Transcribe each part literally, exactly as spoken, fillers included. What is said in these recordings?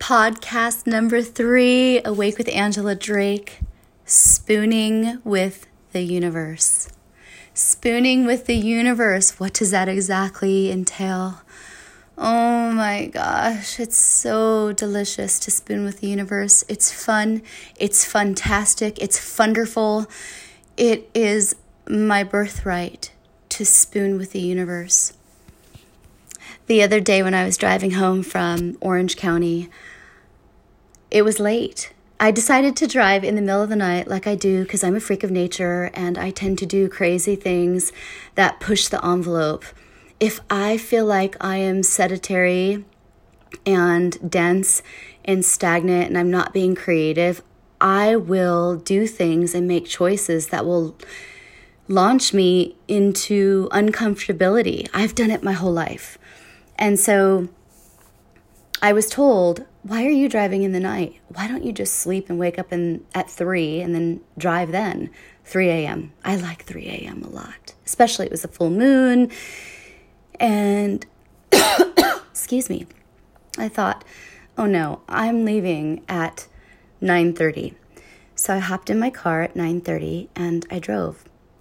Podcast number three, Awake with Angela Drake, Spooning with the Universe. Spooning with the universe, what does that exactly entail? Oh my gosh, it's so delicious to spoon with the universe. It's fun, it's fantastic, it's funderful. It is my birthright to spoon with the universe. The other day when I was driving home from Orange County, it was late. I decided to drive in the middle of the night like I do because I'm a freak of nature and I tend to do crazy things that push the envelope. If I feel like I am sedentary and dense and stagnant and I'm not being creative, I will do things and make choices that will launch me into uncomfortability. I've done it my whole life. And so I was told, why are you driving in the night? Why don't you just sleep and wake up in, at three and then drive then? three a.m. I like three a.m. a lot, especially it was a full moon. And, excuse me, I thought, oh no, I'm leaving at nine thirty. So I hopped in my car at nine thirty and I drove.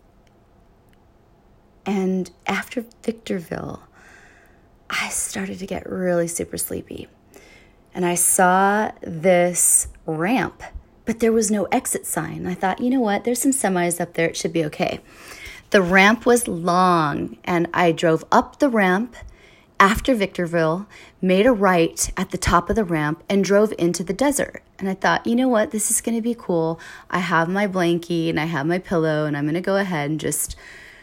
And after Victorville, I started to get really super sleepy. And I saw this ramp, but there was no exit sign. I thought, you know what? There's some semis up there. It should be okay. The ramp was long, and I drove up the ramp after Victorville, made a right at the top of the ramp, and drove into the desert. And I thought, you know what? This is going to be cool. I have my blankie, and I have my pillow, and I'm going to go ahead and just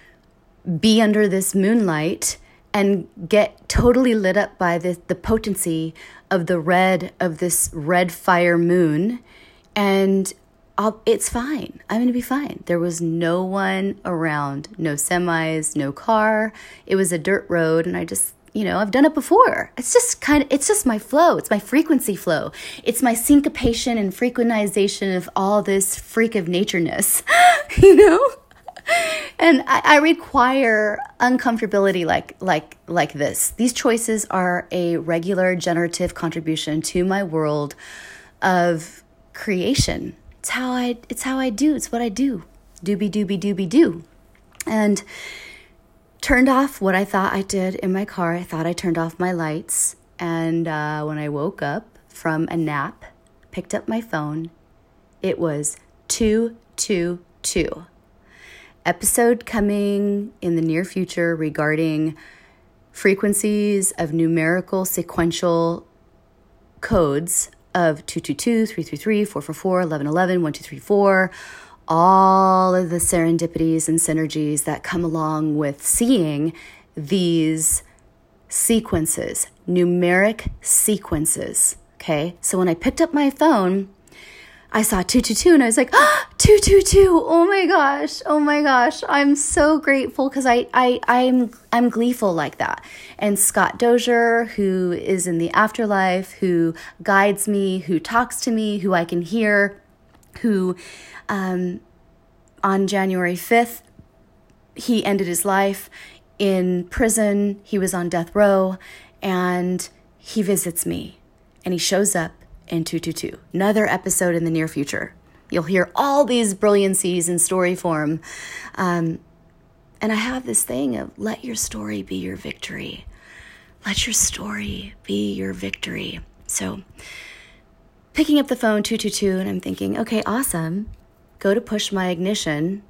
be under this moonlight and get totally lit up by the, the potency of the red of this red fire moon. And I'll, it's fine. I'm going to be fine. There was no one around, no semis, no car. It was a dirt road. And I just, you know, I've done it before. It's just kind of, it's just my flow. It's my frequency flow. It's my syncopation and frequentization of all this freak of natureness, you know? And I, I require uncomfortability like like like this. These choices are a regular generative contribution to my world of creation. It's how I it's how I do. It's what I do. Doobie doobie doobie do. And turned off what I thought I did in my car. I thought I turned off my lights. And uh, when I woke up from a nap, picked up my phone, it was two two two. Episode coming in the near future regarding frequencies of numerical sequential codes of two two two, three three three, four four four, eleven eleven, one two three four, all of the serendipities and synergies that come along with seeing these sequences, numeric sequences, okay? So when I picked up my phone, I saw two two two and I was like, ah, two two two. Oh my gosh. Oh my gosh. I'm so grateful because I, I, I'm, I'm gleeful like that. And Scott Dozier, who is in the afterlife, who guides me, who talks to me, who I can hear, who, um, on January fifth, he ended his life in prison. He was on death row and he visits me and he shows up in two two two. Another episode in the near future. You'll hear all these brilliancies in story form. Um, and I have this thing of let your story be your victory. Let your story be your victory. So picking up the phone, two two two, and I'm thinking, okay, awesome. Go to push my ignition.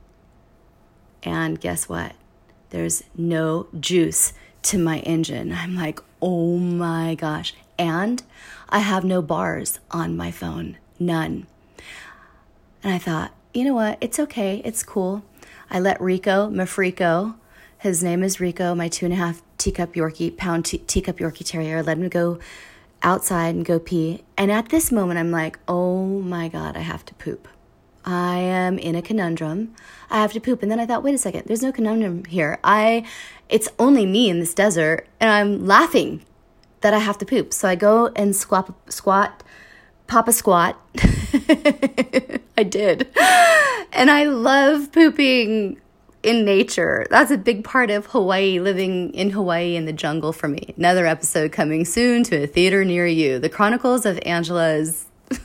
And guess what? There's no juice to my engine. I'm like, oh my gosh. And I have no bars on my phone. None. And I thought, you know what? It's okay. It's cool. I let Rico, Mafrico, his name is Rico, my two and a half teacup Yorkie, pound te- teacup Yorkie terrier, I let him go outside and go pee. And at this moment, I'm like, oh my God, I have to poop. I am in a conundrum. I have to poop. And then I thought, wait a second, there's no conundrum here. I, it's only me in this desert, and I'm laughing that I have to poop. So I go and squat, squat, papa squat. I did. And I love pooping in nature. That's a big part of Hawaii, living in Hawaii in the jungle for me. Another episode coming soon to a theater near you. The Chronicles of Angela's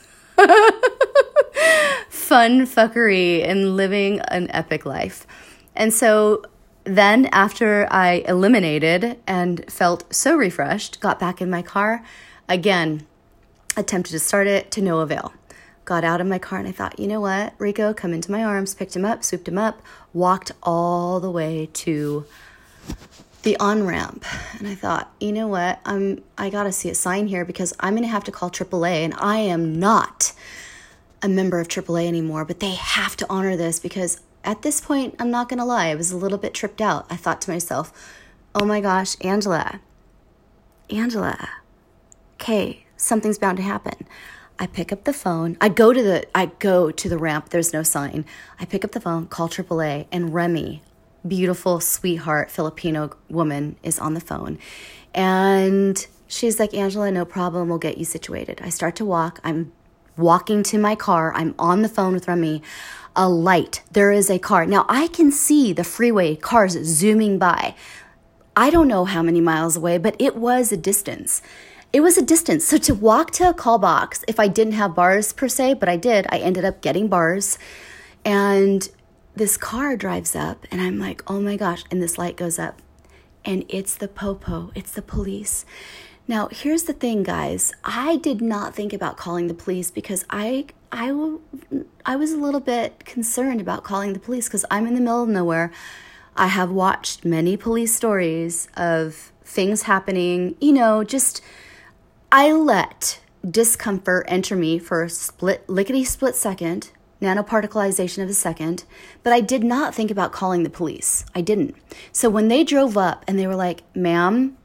fun fuckery and living an epic life. And so then after I eliminated and felt so refreshed, got back in my car, again, attempted to start it to no avail. Got out of my car and I thought, you know what, Rico, come into my arms, picked him up, swooped him up, walked all the way to the on-ramp. And I thought, you know what, I'm, I got to see a sign here because I'm going to have to call triple A, and I am not a member of triple A anymore, but they have to honor this because at this point, I'm not going to lie, I was a little bit tripped out. I thought to myself, oh my gosh, Angela, Angela, okay, something's bound to happen. I pick up the phone. I go to the I go to the ramp. There's no sign. I pick up the phone, call triple A, and Remy, beautiful, sweetheart Filipino woman, is on the phone. And she's like, Angela, no problem. We'll get you situated. I start to walk. I'm walking to my car. I'm on the phone with Remy. A light. There is a car. Now, I can see the freeway, cars zooming by. I don't know how many miles away, but it was a distance. It was a distance. So to walk to a call box, if I didn't have bars per se, but I did, I ended up getting bars. And this car drives up and I'm like, oh my gosh. And this light goes up and it's the popo. It's the police. Now, here's the thing, guys. I did not think about calling the police because I, I, I was a little bit concerned about calling the police because I'm in the middle of nowhere. I have watched many police stories of things happening, you know, just... I let discomfort enter me for a split, lickety-split second, nanoparticleization of a second, but I did not think about calling the police. I didn't. So when they drove up and they were like, ma'am,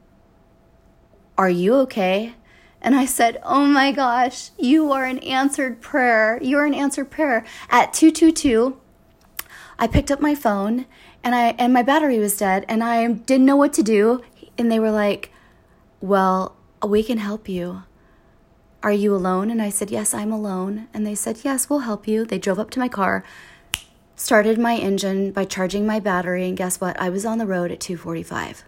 are you okay? And I said, oh my gosh, you are an answered prayer. You're an answered prayer. At two two two, I picked up my phone and I and my battery was dead and I didn't know what to do. And they were like, well, we can help you. Are you alone? And I said, yes, I'm alone. And they said, yes, we'll help you. They drove up to my car, started my engine by charging my battery. And guess what? I was on the road at two forty-five.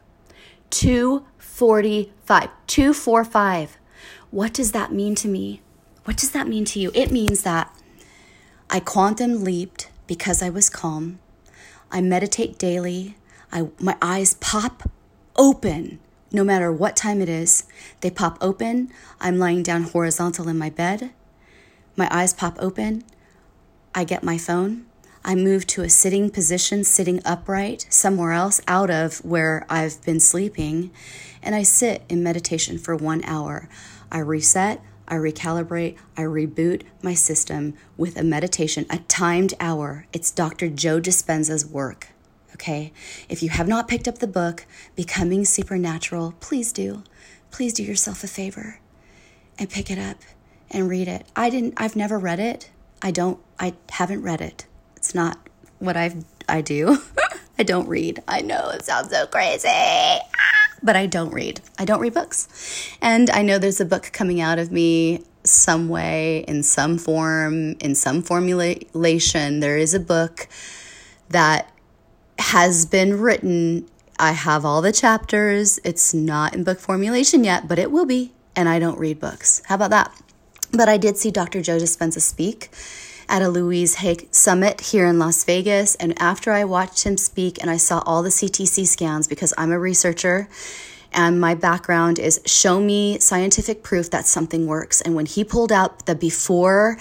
two forty-five. two forty-five. What does that mean to me? What does that mean to you? It means that I quantum leaped because I was calm. I meditate daily. I, my eyes pop open. No matter what time it is, they pop open. I'm lying down horizontal in my bed. My eyes pop open. I get my phone. I move to a sitting position, sitting upright, somewhere else out of where I've been sleeping. And I sit in meditation for one hour. I reset, I recalibrate, I reboot my system with a meditation, a timed hour. It's Doctor Joe Dispenza's work. Okay, if you have not picked up the book, Becoming Supernatural, please do. Please do yourself a favor and pick it up and read it. I didn't, I've never read it. I don't, I haven't read it. It's not what I've, I do. I don't read. I know it sounds so crazy, but I don't read. I don't read books. And I know there's a book coming out of me some way, in some form, in some formulation. There is a book that has been written. I have all the chapters. It's not in book formulation yet, but it will be. And I don't read books. How about that? But I did see Doctor Joe Dispenza speak at a Louise Hay summit here in Las Vegas. And after I watched him speak and I saw all the C T C scans, because I'm a researcher and my background is show me scientific proof that something works. And when he pulled out the before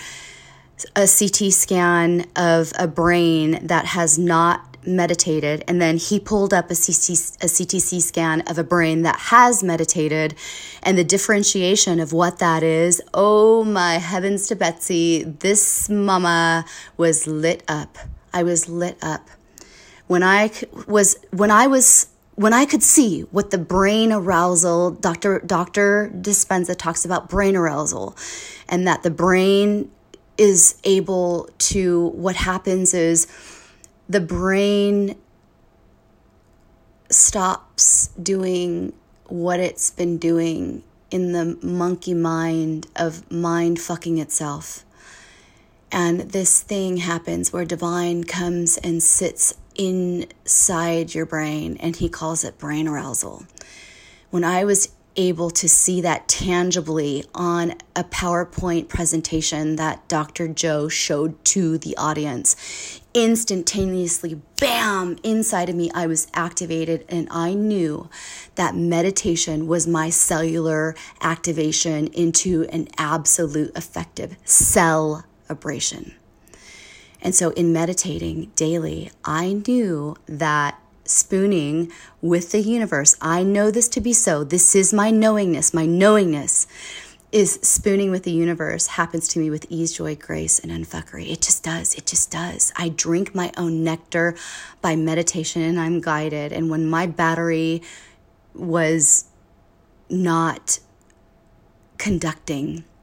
a C T scan of a brain that has not meditated, and then he pulled up a, C T, a C T C scan of a brain that has meditated, and the differentiation of what that is, oh my heavens to Betsy, this mama was lit up. I was lit up. When I was, when I was, when I could see what the brain arousal, Doctor Doctor Dispenza talks about brain arousal, and that the brain is able to, what happens is, the brain stops doing what it's been doing in the monkey mind of mind fucking itself. And this thing happens where divine comes and sits inside your brain, and he calls it brain arousal. When I was able to see that tangibly on a PowerPoint presentation that Doctor Joe showed to the audience, instantaneously, bam, inside of me, I was activated, and I knew that meditation was my cellular activation into an absolute effective celebration. And so in meditating daily, I knew that spooning with the universe, I know this to be so. This is my knowingness. My knowingness is spooning with the universe happens to me with ease, joy, grace, and unfuckery. It just does. It just does. I drink my own nectar by meditation, and I'm guided. And when my battery was not conducting,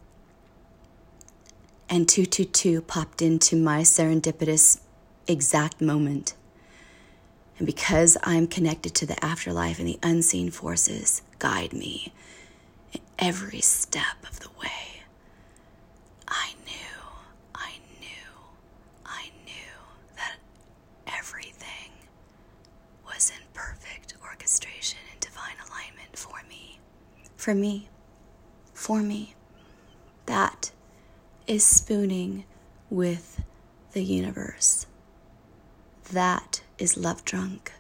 and two two two popped into my serendipitous exact moment. And because I'm connected to the afterlife and the unseen forces guide me in every step of the way, I knew, I knew, I knew that everything was in perfect orchestration and divine alignment for me. For me. For me. That is spooning with the universe. That is love drunk.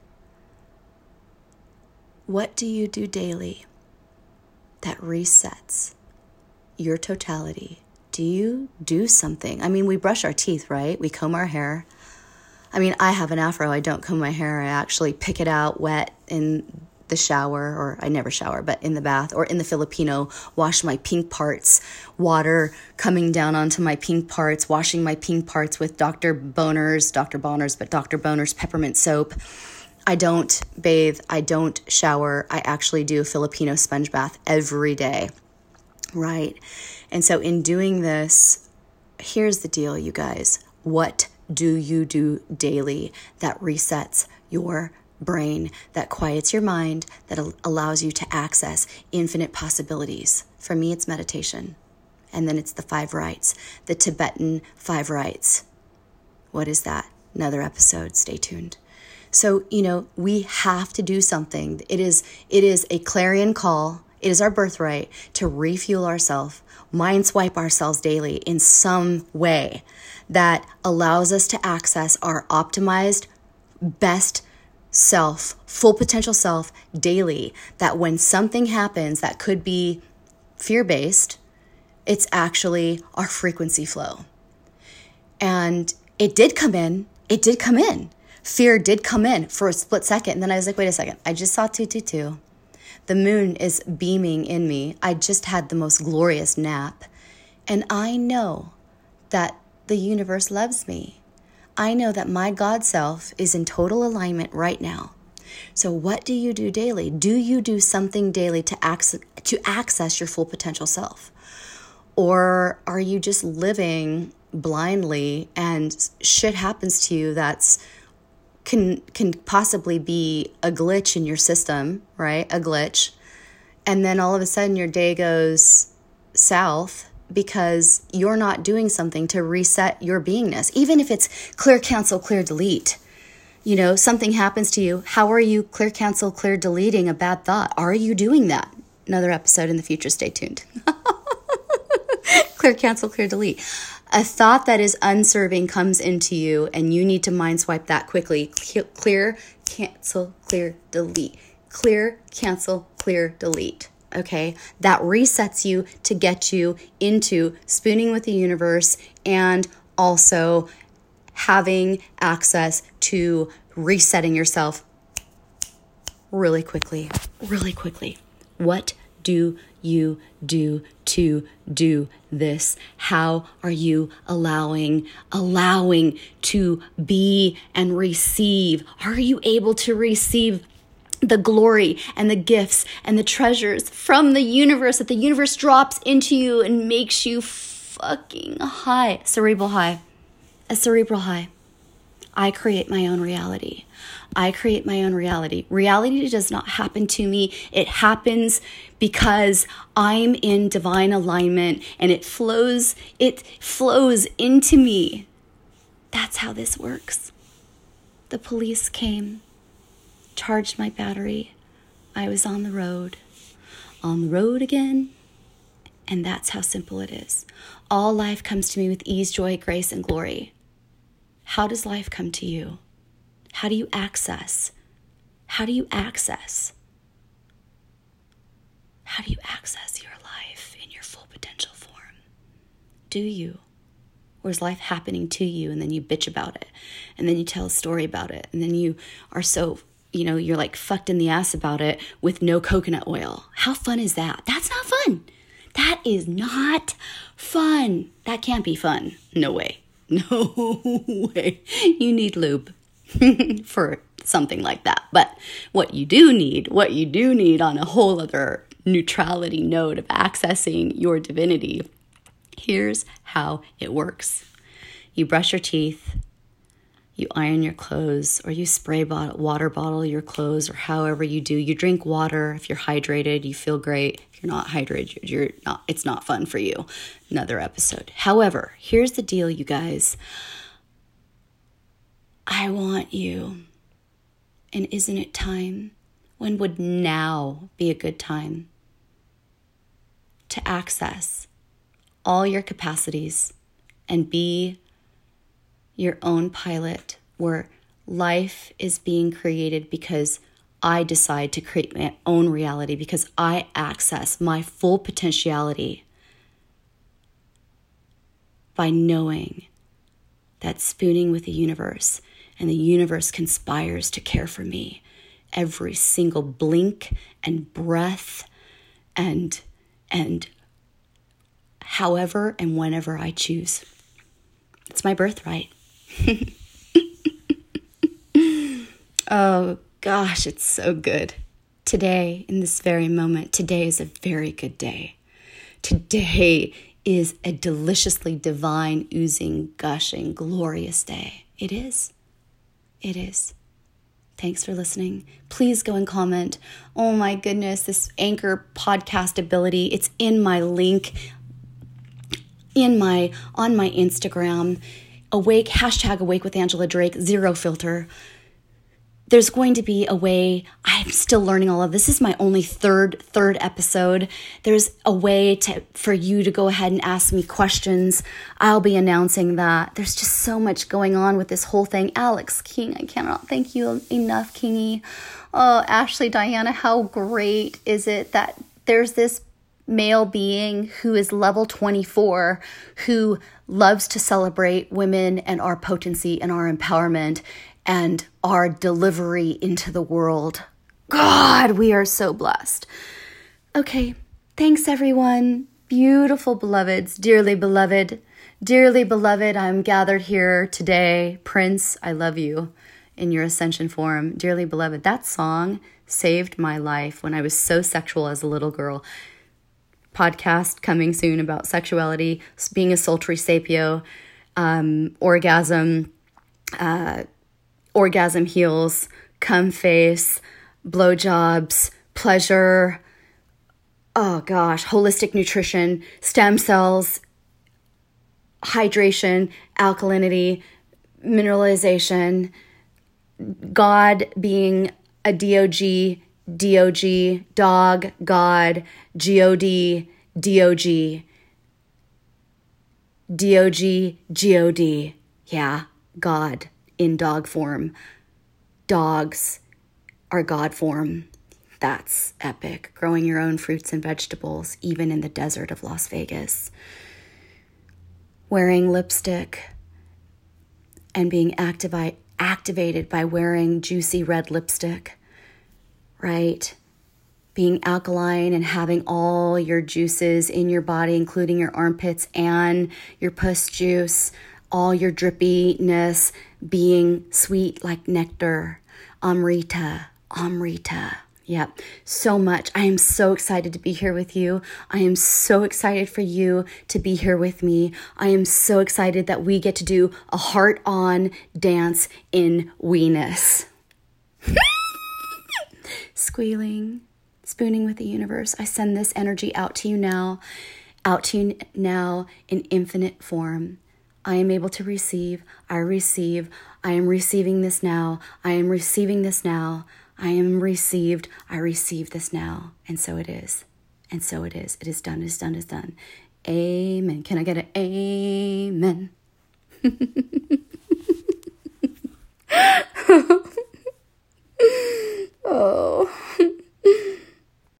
What do you do daily that resets your totality? Do you do something? I mean, we brush our teeth, right? We comb our hair. I mean, I have an afro. I don't comb my hair. I actually pick it out wet in the shower, or I never shower, but in the bath, or in the Filipino, wash my pink parts, water coming down onto my pink parts, washing my pink parts with Doctor Boner's, Doctor Bonner's, but Doctor Boner's peppermint soap. I don't bathe. I don't shower. I actually do a Filipino sponge bath every day, right? And so in doing this, here's the deal, you guys. What do you do daily that resets your brain, that quiets your mind, that al- allows you to access infinite possibilities? For me, it's meditation. And then it's the five rights, the Tibetan five rights. What is that? Another episode. Stay tuned. So, you know, we have to do something. It is, it is a clarion call. It is our birthright to refuel ourselves, mind swipe ourselves daily in some way that allows us to access our optimized, best self, full potential self daily, that when something happens that could be fear-based, it's actually our frequency flow. And it did come in. It did come in. Fear did come in for a split second. And then I was like, wait a second. I just saw two two two. The moon is beaming in me. I just had the most glorious nap. And I know that the universe loves me. I know that my God self is in total alignment right now. So what do you do daily? Do you do something daily to access, to access your full potential self? Or are you just living blindly and shit happens to you that's can can possibly be a glitch in your system, right? A glitch. And then all of a sudden your day goes south because you're not doing something to reset your beingness. Even if it's clear, cancel, clear, delete. You know, something happens to you. How are you clear, cancel, clear, deleting a bad thought? Are you doing that? Another episode in the future. Stay tuned. Clear, cancel, clear, delete. A thought that is unserving comes into you and you need to mind swipe that quickly. Clear, cancel, clear, delete. Clear, cancel, clear, delete. Okay, that resets you to get you into spooning with the universe and also having access to resetting yourself really quickly, really quickly. What do you do to do this? How are you allowing, allowing to be and receive? Are you able to receive the glory and the gifts and the treasures from the universe that the universe drops into you and makes you fucking high, cerebral high, a cerebral high? I create my own reality. I create my own reality. Reality does not happen to me. It happens because I'm in divine alignment and it flows, it flows into me. That's how this works. The police came, charged my battery. I was on the road, on the road again. And that's how simple it is. All life comes to me with ease, joy, grace, and glory. How does life come to you? How do you access? How do you access? How do you access your life in your full potential form? Do you? Or is life happening to you and then you bitch about it? And then you tell a story about it. And then you are so, you know, you're like fucked in the ass about it with no coconut oil. How fun is that? That's not fun. That is not fun. That can't be fun. No way. No way. You need lube for something like that. But what you do need, what you do need on a whole other neutrality note of accessing your divinity, here's how it works. You brush your teeth, you iron your clothes, or you spray bottle, water bottle your clothes, or however you do. You drink water. If you're hydrated, you feel great. If you're not hydrated, you're not, it's not fun for you. Another episode. However, here's the deal, you guys. I want you, and isn't it time? When would now be a good time to access all your capacities and be your own pilot, where life is being created because I decide to create my own reality, because I access my full potentiality by knowing that spooning with the universe, and the universe conspires to care for me every single blink and breath and and however and whenever I choose. It's my birthright. Oh gosh, it's so good. Today, in this very moment, today is a very good day. Today is a deliciously divine, oozing, gushing, glorious day. It is. It is. Thanks for listening. Please go and comment. Oh my goodness, this Anchor podcast ability, it's in my link, in my, on my Instagram. Awake, hashtag awake with Angela Drake, zero filter. There's going to be a way, I'm still learning all of this. This is my only third, third episode. There's a way to for you to go ahead and ask me questions. I'll be announcing that. There's just so much going on with this whole thing. Alex King, I cannot thank you enough, Kingy. Oh, Ashley, Diana, how great is it that there's this male being who is level twenty-four, who loves to celebrate women and our potency and our empowerment and our delivery into the world. God, we are so blessed. Okay, thanks everyone. Beautiful beloveds, dearly beloved, dearly beloved, I'm gathered here today. Prince, I love you in your ascension form. Dearly beloved, that song saved my life when I was so sexual as a little girl. Podcast coming soon about sexuality, being a sultry sapio, um, orgasm, uh, orgasm heals, cum face, blowjobs, pleasure, oh gosh, holistic nutrition, stem cells, hydration, alkalinity, mineralization, God being a D O G, D O G, dog, God, G O D, D O G, D O G, G O D, yeah, God in dog form. Dogs are God form. That's epic. Growing your own fruits and vegetables, even in the desert of Las Vegas. Wearing lipstick and being activi- activated by wearing juicy red lipstick, right? Being alkaline and having all your juices in your body, including your armpits and your puss juice, all your drippiness being sweet like nectar. Amrita, Amrita. Yep, so much. I am so excited to be here with you. I am so excited for you to be here with me. I am so excited that we get to do a heart-on dance in weeness. Squealing, spooning with the universe. I send this energy out to you now, out to you now in infinite form. I am able to receive. I receive. I am receiving this now. I am receiving this now. I am received. I receive this now. And so it is. And so it is. It is done. It is done. It is done. Amen. Can I get an amen?